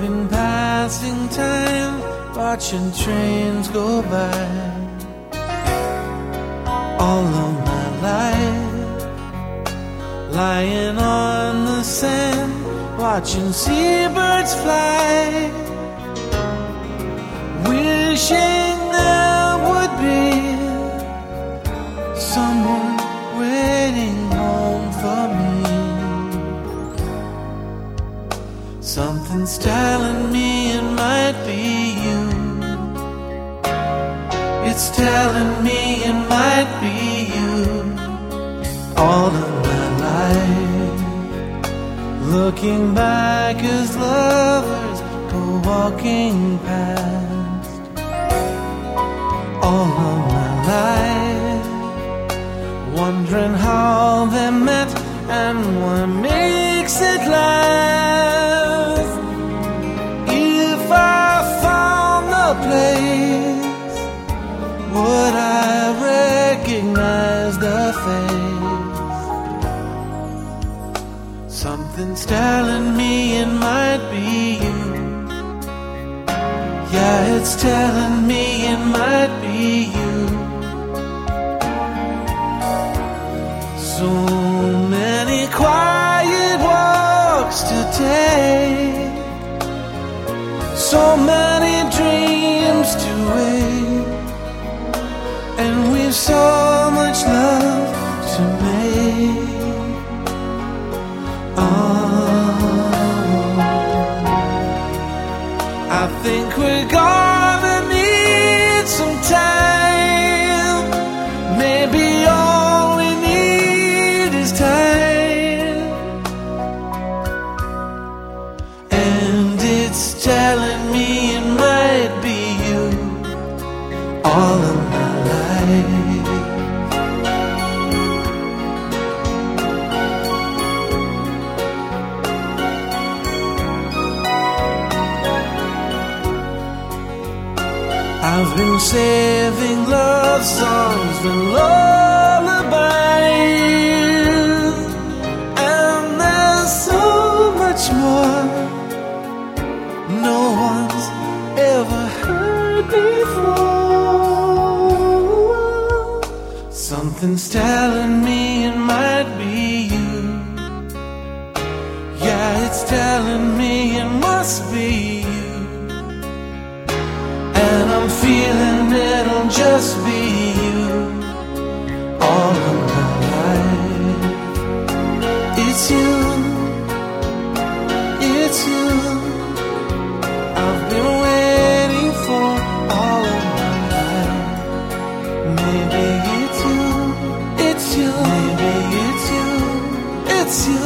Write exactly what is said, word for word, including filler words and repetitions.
been passing time, watching trains go by. All of my life, lying on the sand, watching seabirds fly, wishing there would be someone waiting home for me. Something's telling me it might be you. It's telling me it might be you. All of my life, looking back as lovers go walking past. All of my life, wondering how they met and what makes it last. If I found the place, would I recognize the face? Something's telling me it might be you. Yeah, it's telling me it might be you. So many quiet walks to take, so many dreams to wake, and we've so much love to make. Oh, I think we're gonna need some time. Maybe all we need is time. And it's telling me it might be you. All of my life, I've been saving love songs and lullabies, and there's so much more no one's ever heard before. Something's telling me it might be you. Yeah, it's telling me it must be you. And I'm feeling it'll just be you. All of my life, it's you, it's you. I've been waiting for all of my life. Maybe it's you, it's you, maybe it's you, it's you.